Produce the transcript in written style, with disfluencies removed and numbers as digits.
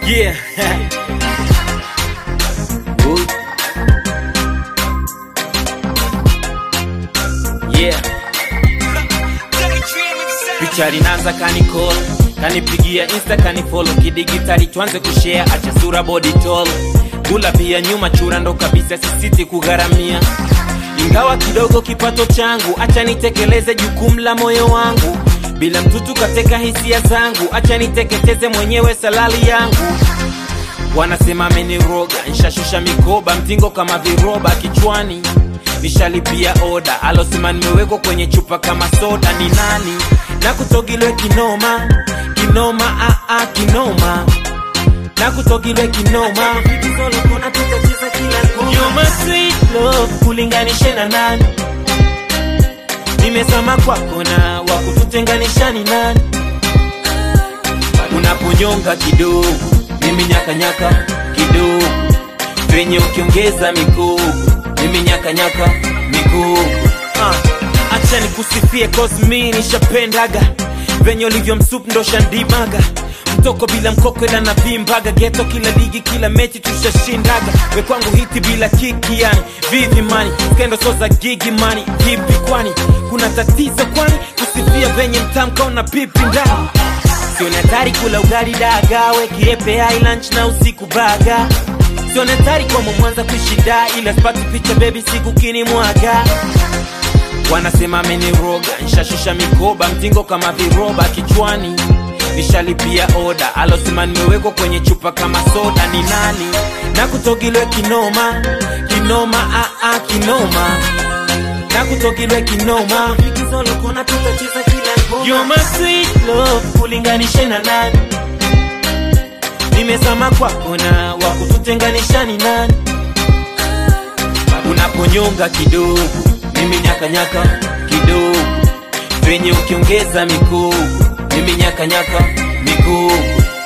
Yeah. Yeah. Picha linaanza kanicall, kanipigia Insta kanifollow, kidigitali tuanze kushare, acha sura body tall. Gula pia nyuma chura ndo kabisa sisiti kugharamia. Ingawa kidogo kipato changu, acha nitekeleze jukumu la moyo wangu. Bila mtutu kateka hisia zangu, acha niteketeze mwenyewe salali yangu. Wanasema ameniroga, nishashusha mikoba, mtingo kama viroba kichwani. Nishalipia oda, alosema nimeweko kwenye chupa kama soda. Ni nani? Na kutogilwe kinoma, kinoma, kinoma. Na kutogilwe kinoma, you're my sweet love, kulinganishe na nani? Nimesama kwako na wakututenganisha ni nani? Unaponyonga kidogo, mimi nyaka nyaka kidogo. Venye ukiongeza mikogo, mimi nyaka nyaka mikogo. Acha nikusifie cause mimi nishapendaga. Venye ulivyo msup ndo shandimaga. Mtoko bila mkoko ila na vimbaga. Ghetto kila ligi kila mechi tushashindaga. We kwangu hiti bila kiki yani vivi money, skendo soza gigi money. Vipi kwani kuna tatizo kwani? Kusifia venye mtamka una pipi ndani. Sio natari kula ugali daga, we kiepe high lunch na usiku baga. Sio natari kwa mwanza kushida, ila spati picha baby siku kini mwaga. Wanasema ameniroga, nishashusha mikoba, mtingo kama viroba kichwani. Nishalipia oda, alosema nimeweko kwenye chupa kama soda. Ni nani? Na kutogilwe kinoma, kinoma, kinoma. Na kutogilwe kinoma, you're my sweet love, kulinganishe na nani? Nimesama kwako na wakututenganisha ni nani? Unaponyonga kidogo, mimi nyaka nyaka kidogo. Venye ukiongeza mikogo, mimi nyaka nyaka mikogo.